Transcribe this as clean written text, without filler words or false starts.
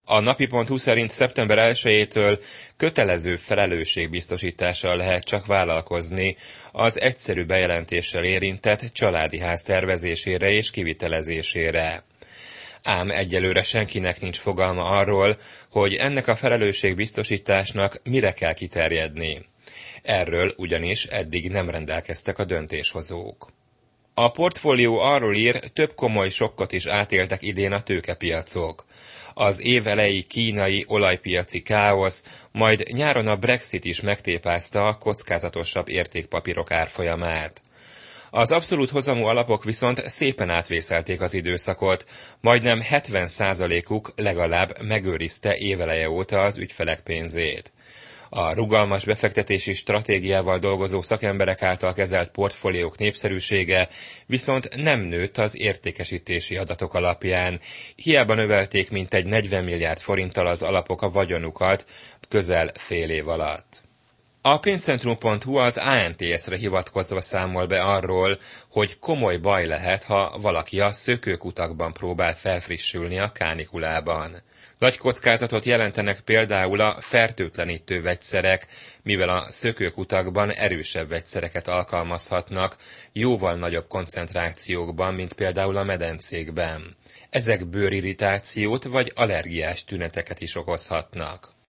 A napi.hu szerint szeptember 1-től kötelező felelősségbiztosítással lehet csak vállalkozni az egyszerű bejelentéssel érintett családi ház tervezésére és kivitelezésére. Ám egyelőre senkinek nincs fogalma arról, hogy ennek a felelősségbiztosításnak mire kell kiterjedni. Erről ugyanis eddig nem rendelkeztek a döntéshozók. A portfólió arról ír, több komoly sokkot is átéltek idén a tőkepiacok. Az év elejé kínai olajpiaci káosz, majd nyáron a Brexit is megtépázta a kockázatosabb értékpapírok árfolyamát. Az abszolút hozamú alapok viszont szépen átvészelték az időszakot, majdnem 70%-uk legalább megőrizte éveleje óta az ügyfelek pénzét. A rugalmas befektetési stratégiával dolgozó szakemberek által kezelt portfóliók népszerűsége viszont nem nőtt az értékesítési adatok alapján. Hiába növelték mintegy 40 milliárd forinttal az alapok a vagyonukat közel fél év alatt. A pénzcentrum.hu az ANTS-re hivatkozva számol be arról, hogy komoly baj lehet, ha valaki a szökőkutakban próbál felfrissülni a kánikulában. Nagy kockázatot jelentenek például a fertőtlenítő vegyszerek, mivel a szökőkutakban erősebb vegyszereket alkalmazhatnak, jóval nagyobb koncentrációkban, mint például a medencékben. Ezek bőrirritációt vagy allergiás tüneteket is okozhatnak.